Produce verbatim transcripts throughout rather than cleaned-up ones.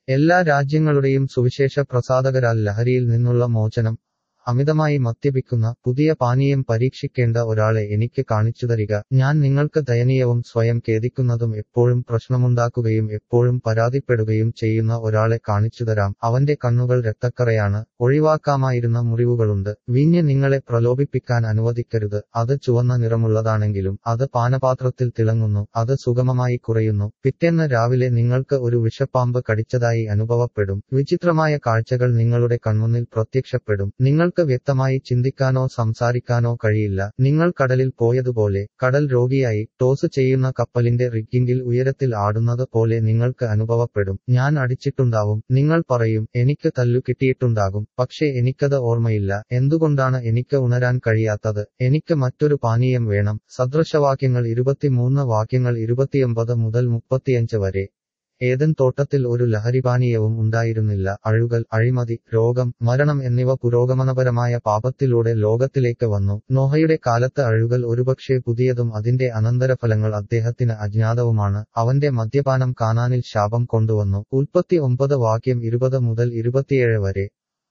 എല്ലാ രാജ്യങ്ങളുടെയും സുവിശേഷ പ്രസാധകരാൽ ലഹരിയിൽ നിന്നുള്ള മോചനം. അമിതമായി മദ്യപിക്കുന്ന പുതിയ പാനീയം പരീക്ഷിക്കേണ്ട ഒരാളെ എനിക്ക് കാണിച്ചുതരിക. ഞാൻ നിങ്ങൾക്ക് ദയനീയവും സ്വയം ഖേദിക്കുന്നതും എപ്പോഴും പ്രശ്നമുണ്ടാക്കുകയും എപ്പോഴും പരാതിപ്പെടുകയും ചെയ്യുന്ന ഒരാളെ കാണിച്ചുതരാം. അവന്റെ കണ്ണുകൾ രക്തക്കറയാണ്, ഒഴിവാക്കാമായിരുന്ന മുറിവുകളുണ്ട്. വീഞ്ഞ് നിങ്ങളെ പ്രലോഭിപ്പിക്കാൻ അനുവദിക്കരുത്. അത് ചുവന്ന നിറമുള്ളതാണെങ്കിലും അത് പാനപാത്രത്തിൽ തിളങ്ങുന്നു. അത് സുഗമമായി കുറയുന്നു. പിറ്റേന്ന് രാവിലെ നിങ്ങൾക്ക് ഒരു വിഷപ്പാമ്പ് കടിച്ചതായി അനുഭവപ്പെടും. വിചിത്രമായ കാഴ്ചകൾ നിങ്ങളുടെ കൺമുന്നിൽ പ്രത്യക്ഷപ്പെടും. നിങ്ങൾക്ക് വ്യക്തമായി ചിന്തിക്കാനോ സംസാരിക്കാനോ കഴിയില്ല. നിങ്ങൾ കടലിൽ പോയതുപോലെ, കടൽ രോഗിയായി, ടോസ് ചെയ്യുന്ന കപ്പലിന്റെ റിഗ്ഗിംഗിൽ ഉയരത്തിൽ ആടുന്നത് പോലെ നിങ്ങൾക്ക് അനുഭവപ്പെടും. ഞാൻ അടിച്ചിട്ടുണ്ടാവും. നിങ്ങൾ പറയും, എനിക്ക് തല്ലു കിട്ടിയിട്ടുണ്ടാകും. പക്ഷേ എനിക്കത് ഓർമ്മയില്ല. എന്തുകൊണ്ടാണ് എനിക്ക് ഉണരാൻ കഴിയാത്തത്? എനിക്ക് മറ്റൊരു പാനീയം വേണം. സദൃശവാക്യങ്ങൾ ഇരുപത്തിമൂന്ന് വാക്യങ്ങൾ ഇരുപത്തിയൊമ്പത് മുതൽ മുപ്പത്തിയഞ്ച് വരെ. ഏദൻ തോട്ടത്തിൽ ഒരു ലഹരിപാനീയവും ഉണ്ടായിരുന്നില്ല. അഴുകൽ, അഴിമതി, രോഗം, മരണം എന്നിവ പുരോഗമനപരമായ പാപത്തിലൂടെ ലോകത്തിലേക്ക് വന്നു. നോഹയുടെ കാലത്ത് അഴുകൽ ഒരുപക്ഷേ പുതിയതും അതിന്റെ അനന്തരഫലങ്ങൾ അദ്ദേഹത്തിന് അജ്ഞാതവുമാണ്. അവന്റെ മദ്യപാനം കാനാനിൽ ശാപം കൊണ്ടുവന്നു. ഉൽപ്പത്തി ഒമ്പത് വാക്യം ഇരുപത് മുതൽ ഇരുപത്തിയേഴ് വരെ.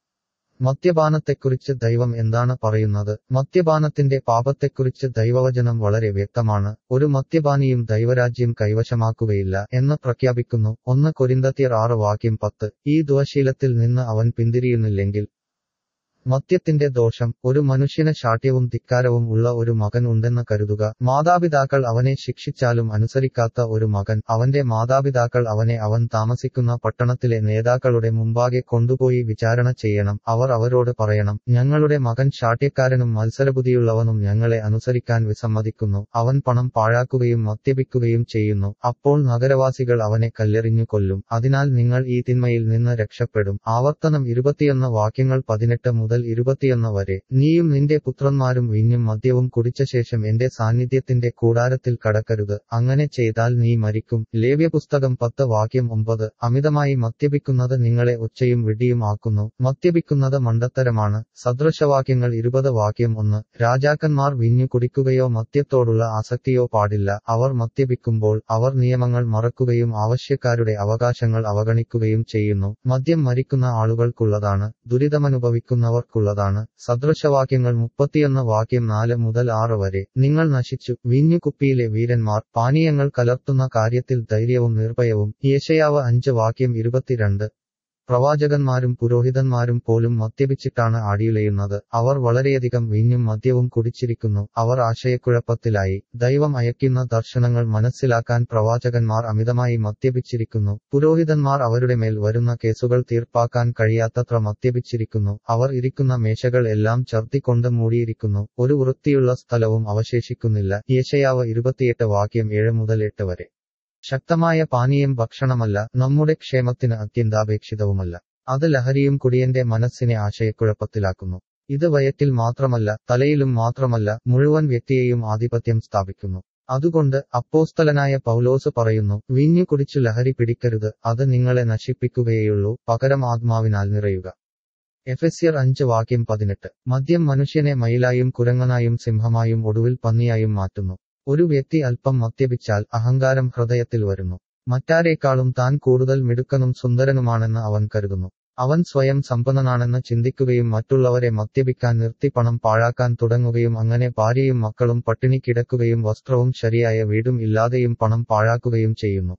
മദ്യപാനത്തെക്കുറിച്ച് ദൈവം എന്താണ് പറയുന്നത്? മദ്യപാനത്തിന്റെ പാപത്തെക്കുറിച്ച് ദൈവവചനം വളരെ വ്യക്തമാണ്. ഒരു മദ്യപാനിയും ദൈവരാജ്യം കൈവശമാക്കുകയില്ല എന്ന് പ്രഖ്യാപിക്കുന്നു. ഒന്ന് കൊരിന്ത്യർ ആറ് വാക്യം പത്ത്. ഈ ദുശ്ശീലത്തിൽ നിന്ന് അവൻ പിന്തിരിയുന്നില്ലെങ്കിൽ. മദ്യത്തിന്റെ ദോഷം. ഒരു മനുഷ്യന് ശാഠ്യവും ധിക്കാരവും ഉള്ള ഒരു മകൻ ഉണ്ടെന്ന് കരുതുക. മാതാപിതാക്കൾ അവനെ ശിക്ഷിച്ചാലും അനുസരിക്കാത്ത ഒരു മകൻ. അവന്റെ മാതാപിതാക്കൾ അവനെ അവൻ താമസിക്കുന്ന പട്ടണത്തിലെ നേതാക്കളുടെ മുമ്പാകെ കൊണ്ടുപോയി വിചാരണ ചെയ്യണം. അവർ അവരോട് പറയണം, ഞങ്ങളുടെ മകൻ ശാഠ്യക്കാരനും മത്സരബുദ്ധിയുള്ളവനും ഞങ്ങളെ അനുസരിക്കാൻ വിസമ്മതിക്കുന്നു. അവൻ പണം പാഴാക്കുകയും മദ്യപിക്കുകയും ചെയ്യുന്നു. അപ്പോൾ നഗരവാസികൾ അവനെ കല്ലെറിഞ്ഞു കൊല്ലും. അതിനാൽ നിങ്ങൾ ഈ തിന്മയിൽ നിന്ന് രക്ഷപ്പെടും. ആവർത്തനം ഇരുപത്തിയൊന്ന് വാക്യങ്ങൾ പതിനെട്ട് മുതൽ ഇരുപത്തിയൊന്ന് വരെ. നീയും നിന്റെ പുത്രന്മാരും വീഞ്ഞും മദ്യവും കുടിച്ച ശേഷം എന്റെ സാന്നിധ്യത്തിന്റെ കൂടാരത്തിൽ കടക്കരുത്. അങ്ങനെ ചെയ്താൽ നീ മരിക്കും. ലേവ്യപുസ്തകം പത്ത് വാക്യം ഒമ്പത്. അമിതമായി മദ്യപിക്കുന്നത് നിങ്ങളെ ഒച്ചയും വിഡ്ഢിയും ആക്കുന്നു. മദ്യപിക്കുന്നത് മണ്ടത്തരമാണ്. സദൃശവാക്യങ്ങൾ ഇരുപത് വാക്യം ഒന്ന്. രാജാക്കന്മാർ വീഞ്ഞു കുടിക്കുകയോ മദ്യത്തോടുള്ള ആസക്തിയോ പാടില്ല. അവർ മദ്യപിക്കുമ്പോൾ അവർ നിയമങ്ങൾ മറക്കുകയും ആവശ്യക്കാരുടെ അവകാശങ്ങൾ അവഗണിക്കുകയും ചെയ്യുന്നു. മദ്യം മരിക്കുന്ന ആളുകൾക്കുള്ളതാണ്, ദുരിതമനുഭവിക്കുന്നവർ ുള്ളതാണ്. സദൃശവാക്യങ്ങൾ മുപ്പത്തിയൊന്ന് വാക്യം നാല് മുതൽ ആറ് വരെ. നിങ്ങൾ നശിച്ചു, വീഞ്ഞുകുപ്പിയിലെ വീരന്മാർ. പാനീയങ്ങൾ കലർത്തുന്ന കാര്യത്തിൽ ധൈര്യവും നിർഭയവും. യെശയ്യാവ് അഞ്ച് വാക്യം ഇരുപത്തിരണ്ട്. പ്രവാചകന്മാരും പുരോഹിതന്മാരും പോലും മദ്യപിച്ചിട്ടാണ് ആടിയുലയുന്നത്. അവർ വളരെയധികം വീഞ്ഞും മദ്യവും കുടിച്ചിരിക്കുന്നു. അവർ ആശയക്കുഴപ്പത്തിലായി. ദൈവം അയക്കുന്ന ദർശനങ്ങൾ മനസ്സിലാക്കാൻ പ്രവാചകന്മാർ അമിതമായി മദ്യപിച്ചിരിക്കുന്നു. പുരോഹിതന്മാർ അവരുടെ മേൽ വരുന്ന കേസുകൾ തീർപ്പാക്കാൻ കഴിയാത്തത്ര മദ്യപിച്ചിരിക്കുന്നു. അവർ ഇരിക്കുന്ന മേശകൾ എല്ലാം ഛർദ്ദി കൊണ്ട് മൂടിയിരിക്കുന്നു. ഒരു വൃത്തിയുള്ള സ്ഥലവും അവശേഷിക്കുന്നില്ല. യെശയ്യാവ് ഇരുപത്തിയെട്ട് വാക്യം ഏഴ് മുതൽ എട്ട് വരെ. ശക്തമായ പാനീയം ഭക്ഷണമല്ല, നമ്മുടെ ക്ഷേമത്തിന് അത്യന്താപേക്ഷിതവുമല്ല. അത് ലഹരിയും കുടിയന്റെ മനസ്സിനെ ആശയക്കുഴപ്പത്തിലാക്കുന്നു. ഇത് വയറ്റിൽ മാത്രമല്ല, തലയിലും മാത്രമല്ല, മുഴുവൻ വ്യക്തിയെയും ആധിപത്യം സ്ഥാപിക്കുന്നു. അതുകൊണ്ട് അപ്പോസ്തലനായ പൗലോസ് പറയുന്നു, വീഞ്ഞു കുടിച്ചു ലഹരി പിടിക്കരുത്, അത് നിങ്ങളെ നശിപ്പിക്കുകയേയുള്ളൂ, പകരം ആത്മാവിനാൽ നിറയുക. എഫെസ്യർ അഞ്ച് വാക്യം പതിനെട്ട്. മദ്യം മനുഷ്യനെ മയിലായും കുരങ്ങനായും സിംഹമായും ഒടുവിൽ പന്നിയായും മാറ്റുന്നു. ഒരു വ്യക്തി അല്പം മദ്യപിച്ചാൽ അഹങ്കാരം ഹൃദയത്തിൽ വരുന്നു. മറ്റാരേക്കാളും താൻ കൂടുതൽ മിടുക്കനും സുന്ദരനുമാണെന്ന് അവൻ കരുതുന്നു. അവൻ സ്വയം സമ്പന്നനാണെന്ന് ചിന്തിക്കുകയും മറ്റുള്ളവരെ മദ്യപിക്കാൻ നിർത്തി പണം പാഴാക്കാൻ തുടങ്ങുകയും അങ്ങനെ ഭാര്യയും മക്കളും പട്ടിണി കിടക്കുകയും വസ്ത്രവും ശരിയായ വീടും ഇല്ലാതെയും പണം പാഴാക്കുകയും ചെയ്യുന്നു.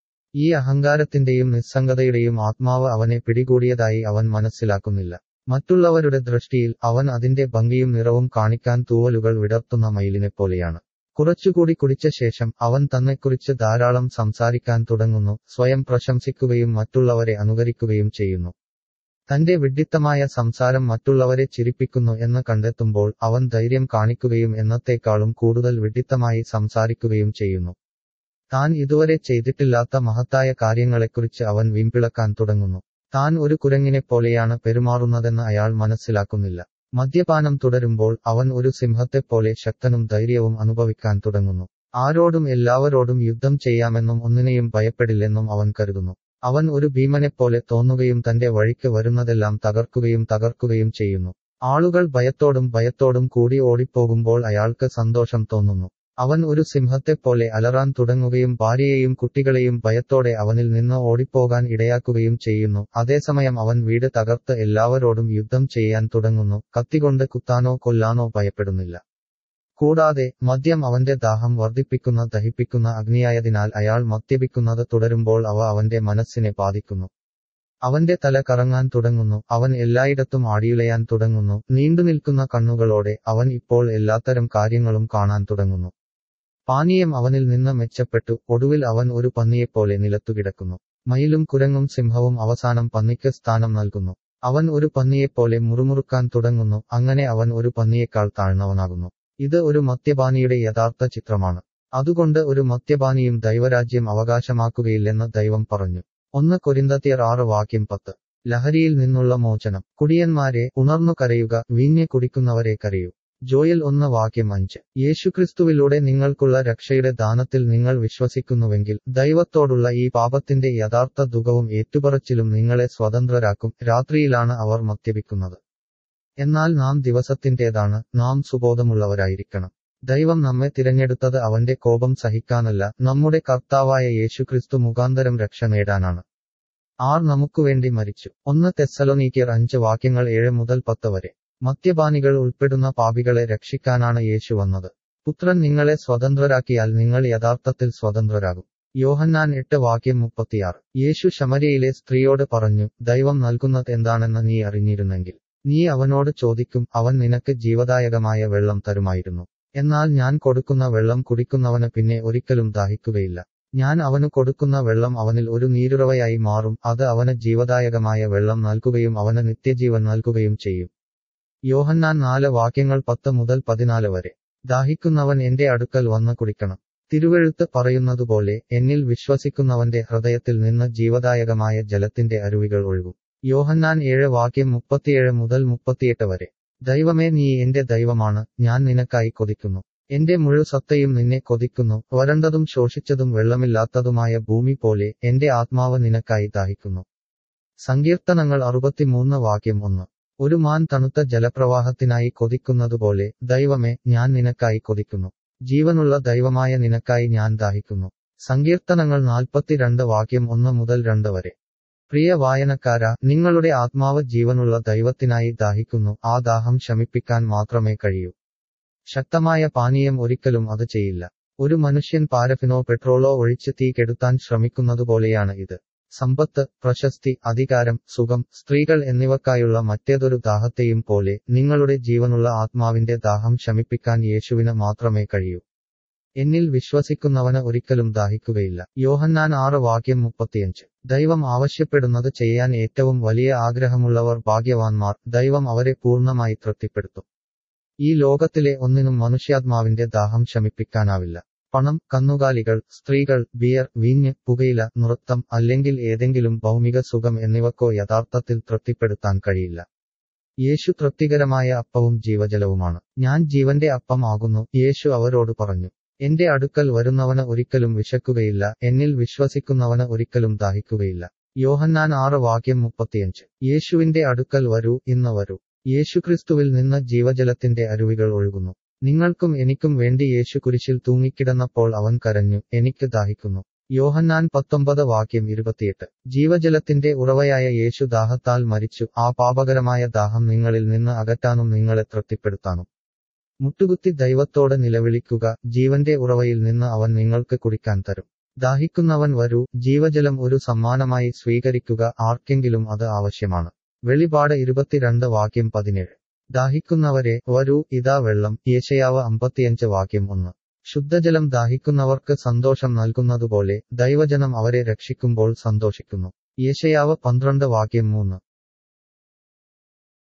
ഈ അഹങ്കാരത്തിന്റെയും നിസ്സംഗതയുടെയും ആത്മാവ് അവനെ പിടികൂടിയതായി അവൻ മനസ്സിലാക്കുന്നില്ല. മറ്റുള്ളവരുടെ ദൃഷ്ടിയിൽ അവൻ അതിന്റെ ഭംഗിയും നിറവും കാണിക്കാൻ തൂവലുകൾ വിടർത്തുന്ന മയിലിനെപ്പോലെയാണ്. കുറച്ചുകൂടി കുടിച്ച ശേഷം അവൻ തന്നെക്കുറിച്ച് ധാരാളം സംസാരിക്കാൻ തുടങ്ങുന്നു, സ്വയം പ്രശംസിക്കുകയും മറ്റുള്ളവരെ അനുകരിക്കുകയും ചെയ്യുന്നു. തന്റെ വിഡ്ഢിത്തമായ സംസാരം മറ്റുള്ളവരെ ചിരിപ്പിക്കുന്നു എന്ന് കണ്ടെത്തുമ്പോൾ അവൻ ധൈര്യം കാണിക്കുകയും എന്നത്തേക്കാളും കൂടുതൽ വിഡ്ഢിത്തമായി സംസാരിക്കുകയും ചെയ്യുന്നു. താൻ ഇതുവരെ ചെയ്തിട്ടില്ലാത്ത മഹത്തായ കാര്യങ്ങളെക്കുറിച്ച് അവൻ വീമ്പിളക്കാൻ തുടങ്ങുന്നു. താൻ ഒരു കുരങ്ങിനെപ്പോലെയാണ് പെരുമാറുന്നതെന്ന് അയാൾ മനസ്സിലാക്കുന്നില്ല. മദ്യപാനം തുടരുമ്പോൾ അവൻ ഒരു സിംഹത്തെപ്പോലെ ശക്തനും ധൈര്യവും അനുഭവിക്കാൻ തുടങ്ങുന്നു. ആരോടും എല്ലാവരോടും യുദ്ധം ചെയ്യാമെന്നും ഒന്നിനെയും ഭയപ്പെടില്ലെന്നും അവൻ കരുതുന്നു. അവൻ ഒരു ഭീമനെപ്പോലെ തോന്നുകയും തന്റെ വഴിക്ക് വരുന്നതെല്ലാം തകർക്കുകയും തകർക്കുകയും ചെയ്യുന്നു. ആളുകൾ ഭയത്തോടും ഭയത്തോടും കൂടി ഓടിപ്പോകുമ്പോൾ അയാൾക്ക് സന്തോഷം തോന്നുന്നു. അവൻ ഒരു സിംഹത്തെപ്പോലെ അലറാൻ തുടങ്ങുകയും ഭാര്യയെയും കുട്ടികളെയും ഭയത്തോടെ അവനിൽ നിന്ന് ഓടിപ്പോകാൻ ഇടയാക്കുകയും ചെയ്യുന്നു. അതേസമയം അവൻ വീട് തകർത്ത് എല്ലാവരോടും യുദ്ധം ചെയ്യാൻ തുടങ്ങുന്നു, കത്തികൊണ്ട് കുത്താനോ കൊല്ലാനോ ഭയപ്പെടുന്നില്ല. കൂടാതെ മദ്യം അവന്റെ ദാഹം വർദ്ധിപ്പിക്കുന്ന ദഹിപ്പിക്കുന്ന അഗ്നിയായതിനാൽ അയാൾ മദ്യപിക്കുന്നത് തുടരുമ്പോൾ അവ അവന്റെ മനസ്സിനെ ബാധിക്കുന്നു. അവന്റെ തല കറങ്ങാൻ തുടങ്ങുന്നു, അവൻ എല്ലായിടത്തും ആടിയുലയാൻ തുടങ്ങുന്നു, നീണ്ടുനിൽക്കുന്ന കണ്ണുകളോടെ അവൻ ഇപ്പോൾ എല്ലാത്തരം കാര്യങ്ങളും കാണാൻ തുടങ്ങുന്നു. പാനീയം അവനിൽ നിന്ന് മെച്ചപ്പെട്ടു, ഒടുവിൽ അവൻ ഒരു പന്നിയെപ്പോലെ നിലത്തുകിടക്കുന്നു. മയിലും കുരങ്ങും സിംഹവും അവസാനം പന്നിക്ക് സ്ഥാനം നൽകുന്നു. അവൻ ഒരു പന്നിയെപ്പോലെ മുറുമുറുക്കാൻ തുടങ്ങുന്നു, അങ്ങനെ അവൻ ഒരു പന്നിയേക്കാൾ താഴ്ന്നവനാകുന്നു. ഇത് ഒരു മദ്യപാനിയുടെ യഥാർത്ഥ ചിത്രമാണ്. അതുകൊണ്ട് ഒരു മദ്യപാനിയും ദൈവരാജ്യം അവകാശമാക്കുകയില്ലെന്ന് ദൈവം പറഞ്ഞു. ഒന്ന് കൊരിന്ത്യർ ആറ് വാക്യം പത്ത്. ലഹരിയിൽ നിന്നുള്ള മോചനം. കുടിയന്മാരെ, ഉണർന്നു കരയുക, വീഞ്ഞ് കുടിക്കുന്നവരെ കരയൂ. ജോയൽ ഒന്ന് വാക്യം അഞ്ച്. യേശുക്രിസ്തുവിലൂടെ നിങ്ങൾക്കുള്ള രക്ഷയുടെ ദാനത്തിൽ നിങ്ങൾ വിശ്വസിക്കുന്നുവെങ്കിൽ ദൈവത്തോടുള്ള ഈ പാപത്തിന്റെ യഥാർത്ഥ ദുഃഖവും ഏറ്റുപറച്ചിലും നിങ്ങളെ സ്വതന്ത്രരാക്കും. രാത്രിയിലാണ് അവർ മദ്യപിക്കുന്നത്, എന്നാൽ നാം ദിവസത്തിന്റേതാണ്. നാം സുബോധമുള്ളവരായിരിക്കണം. ദൈവം നമ്മെ തിരഞ്ഞെടുത്തത് അവന്റെ കോപം സഹിക്കാനല്ല, നമ്മുടെ കർത്താവായ യേശുക്രിസ്തു മുഖാന്തരം രക്ഷ നേടാനാണ്. ആർ നമുക്കുവേണ്ടി മരിച്ചു. ഒന്ന് തെസ്സലോനീക്യർ അഞ്ച് വാക്യങ്ങൾ ഏഴ് മുതൽ പത്ത് വരെ. മദ്യപാനികൾ ഉൾപ്പെടുന്ന പാപികളെ രക്ഷിക്കാനാണ് യേശു വന്നത്. പുത്രൻ നിങ്ങളെ സ്വതന്ത്രരാക്കിയാൽ നിങ്ങൾ യഥാർത്ഥത്തിൽ സ്വതന്ത്രരാകും. യോഹന്നാൻ എട്ട് വാക്യം മുപ്പത്തിയാറ്. യേശു ശമര്യയിലെ സ്ത്രീയോട് പറഞ്ഞു, ദൈവം നൽകുന്നത് എന്താണെന്ന് നീ അറിഞ്ഞിരുന്നെങ്കിൽ നീ അവനോട് ചോദിക്കും, അവൻ നിനക്ക് ജീവദായകമായ വെള്ളം തരുമായിരുന്നു. എന്നാൽ ഞാൻ കൊടുക്കുന്ന വെള്ളം കുടിക്കുന്നവന് പിന്നെ ഒരിക്കലും ദാഹിക്കുകയില്ല. ഞാൻ അവനു കൊടുക്കുന്ന വെള്ളം അവനിൽ ഒരു നീരുറവയായി മാറും, അത് അവന് ജീവദായകമായ വെള്ളം നൽകുകയും അവന് നിത്യജീവൻ നൽകുകയും ചെയ്യും. യോഹന്നാൻ നാല് വാക്യങ്ങൾ പത്ത് മുതൽ പതിനാല് വരെ. ദാഹിക്കുന്നവൻ എന്റെ അടുക്കൽ വന്ന് കുടിക്കണം. തിരുവെഴുത്ത് പറയുന്നതുപോലെ എന്നിൽ വിശ്വസിക്കുന്നവന്റെ ഹൃദയത്തിൽ നിന്ന് ജീവദായകമായ ജലത്തിന്റെ അരുവികൾ ഒഴുകും. യോഹന്നാൻ ഏഴ് വാക്യം മുപ്പത്തിയേഴ് മുതൽ മുപ്പത്തിയെട്ട് വരെ. ദൈവമേ, നീ എന്റെ ദൈവമാണ്, ഞാൻ നിനക്കായി കൊതിക്കുന്നു. എന്റെ മുഴു സത്തയും നിന്നെ കൊതിക്കുന്നു. വരണ്ടതും ശോഷിച്ചതും വെള്ളമില്ലാത്തതുമായ ഭൂമി പോലെ എന്റെ ആത്മാവ് നിനക്കായി ദാഹിക്കുന്നു. സങ്കീർത്തനങ്ങൾ അറുപത്തിമൂന്ന് വാക്യം ഒന്ന്. ഒരു മാൻ തണുത്ത ജലപ്രവാഹത്തിനായി കൊതിക്കുന്നതുപോലെ ദൈവമേ, ഞാൻ നിനക്കായി കൊതിക്കുന്നു. ജീവനുള്ള ദൈവമായ നിനക്കായി ഞാൻ ദാഹിക്കുന്നു. സങ്കീർത്തനങ്ങൾ നാൽപ്പത്തിരണ്ട് വാക്യം ഒന്ന് മുതൽ രണ്ട് വരെ. പ്രിയ വായനക്കാരാ, നിങ്ങളുടെ ആത്മാവ് ജീവനുള്ള ദൈവത്തിനായി ദാഹിക്കുന്നു. ആ ദാഹം ശമിപ്പിക്കാൻ മാത്രമേ കഴിയൂ. ശക്തമായ പാനീയം ഒരിക്കലും അത് ചെയ്യില്ല. ഒരു മനുഷ്യൻ പാരഫിനോ പെട്രോളോ ഒഴിച്ച് തീ കെടുത്താൻ ശ്രമിക്കുന്നതുപോലെയാണ് ഇത്. സമ്പത്ത്, പ്രശസ്തി, അധികാരം, സുഖം, സ്ത്രീകൾ എന്നിവക്കായുള്ള മറ്റേതൊരു ദാഹത്തെയും പോലെ നിങ്ങളുടെ ജീവനുള്ള ആത്മാവിന്റെ ദാഹം ശമിപ്പിക്കാൻ യേശുവിന് മാത്രമേ കഴിയൂ. എന്നിൽ വിശ്വസിക്കുന്നവന് ഒരിക്കലും ദാഹിക്കുകയില്ല. യോഹന്നാൻ ആറ് വാക്യം മുപ്പത്തിയഞ്ച്. ദൈവം ആവശ്യപ്പെടുന്നത് ചെയ്യാൻ ഏറ്റവും വലിയ ആഗ്രഹമുള്ളവർ ഭാഗ്യവാന്മാർ, ദൈവം അവരെ പൂർണ്ണമായി തൃപ്തിപ്പെടുത്തും. ഈ ലോകത്തിലെ ഒന്നിനും മനുഷ്യാത്മാവിന്റെ ദാഹം ശമിപ്പിക്കാനാവില്ല. പണം, കന്നുകാലികൾ, സ്ത്രീകൾ, ബിയർ, വീഞ്ഞ്, പുകയില, നൃത്തം അല്ലെങ്കിൽ ഏതെങ്കിലും ഭൗമിക സുഖം എന്നിവക്കോ യഥാർത്ഥത്തിൽ തൃപ്തിപ്പെടുത്താൻ കഴിയില്ല. യേശു തൃപ്തികരമായ അപ്പവും ജീവജലവുമാണ്. ഞാൻ ജീവന്റെ അപ്പം ആകുന്നു, യേശു അവരോട് പറഞ്ഞു. എന്റെ അടുക്കൽ വരുന്നവന് ഒരിക്കലും വിശക്കുകയില്ല, എന്നിൽ വിശ്വസിക്കുന്നവന് ഒരിക്കലും ദാഹിക്കുകയില്ല. യോഹന്നാൻ ആറ് വാക്യം മുപ്പത്തിയഞ്ച്. യേശുവിന്റെ അടുക്കൽ വരൂ, ഇന്ന് വരൂ. യേശുക്രിസ്തുവിൽ നിന്ന് ജീവജലത്തിന്റെ അരുവികൾ ഒഴുകുന്നു. നിങ്ങൾക്കും എനിക്കും വേണ്ടി യേശു കുരിശിൽ തൂങ്ങിക്കിടന്നപ്പോൾ അവൻ കരഞ്ഞു, എനിക്ക് ദാഹിക്കുന്നു. യോഹന്നാൻ പത്തൊമ്പത് വാക്യം ഇരുപത്തിയെട്ട്. ജീവജലത്തിന്റെ ഉറവയായ യേശു ദാഹത്താൽ മരിച്ചു. ആ പാപകരമായ ദാഹം നിങ്ങളിൽ നിന്ന് അകറ്റാനും നിങ്ങളെ തൃപ്തിപ്പെടുത്താനും. മുട്ടുകുത്തി ദൈവത്തോട് നിലവിളിക്കുക, ജീവന്റെ ഉറവയിൽ നിന്ന് അവൻ നിങ്ങൾക്ക് കുടിക്കാൻ തരും. ദാഹിക്കുന്നവൻ വരൂ, ജീവജലം ഒരു സമ്മാനമായി സ്വീകരിക്കുക, ആർക്കെങ്കിലും അത് ആവശ്യമാണ്. വെളിപാട് ഇരുപത്തിരണ്ട് വാക്യം പതിനേഴ്. ദാഹിക്കുന്നവരെ വരൂ, ഇതാ വെള്ളം. യെശയ്യാവ് അമ്പത്തിയഞ്ച് വാക്യം ഒന്ന്. ശുദ്ധജലം ദാഹിക്കുന്നവർക്ക് സന്തോഷം നൽകുന്നതുപോലെ ദൈവജനം അവരെ രക്ഷിക്കുമ്പോൾ സന്തോഷിക്കുന്നു. യെശയ്യാവ് പന്ത്രണ്ട് വാക്യം മൂന്ന്.